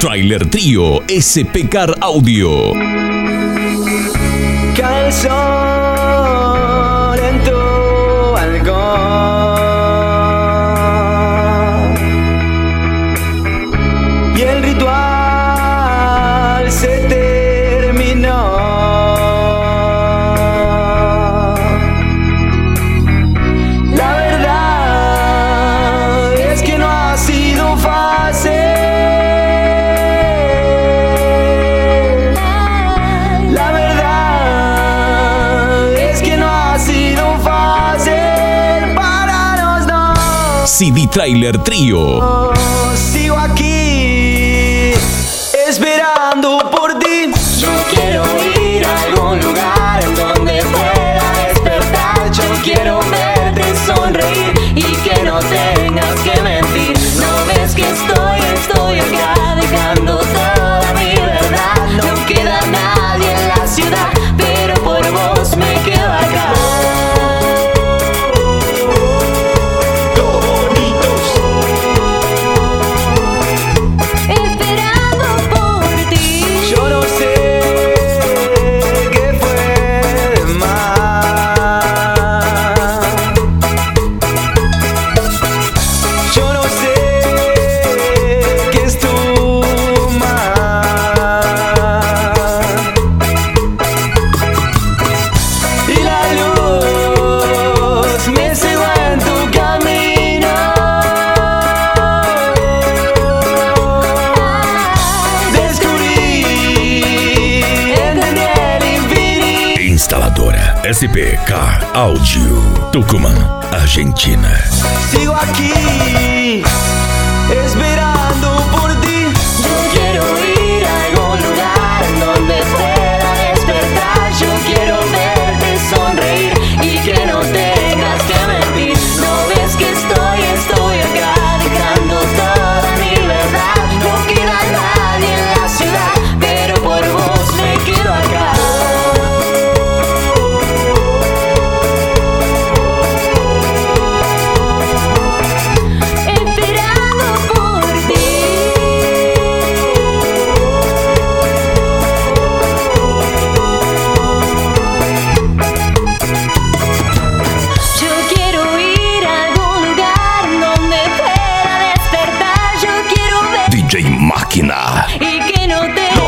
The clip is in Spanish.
Trailer Trío SP Car Audio. Cae el sol en tu balcón y el ritual se terminó. La verdad es que no ha sido fácil. CD Trailer Trío. Sigo aquí esperando por ti. Yo quiero ir a algún lugar en donde pueda despertar. Yo quiero verte sonreír y que no tengas que mentir. No ves que estoy acá dejando toda mi verdad. No queda nadie en la ciudad, pero por vos me quedo acá. Instaladora SP Car Audio, Tucumán, Argentina. Sigo aquí esperando por ti. Yo quiero ir a algún lugar en donde pueda despertar. Yo quiero verte sonreír y que no tengas que mentir. No ves que estoy acá dejando toda mi verdad. No queda nadie en la ciudad, pero por vos me quedo acá. DJ Máquina. Y que no te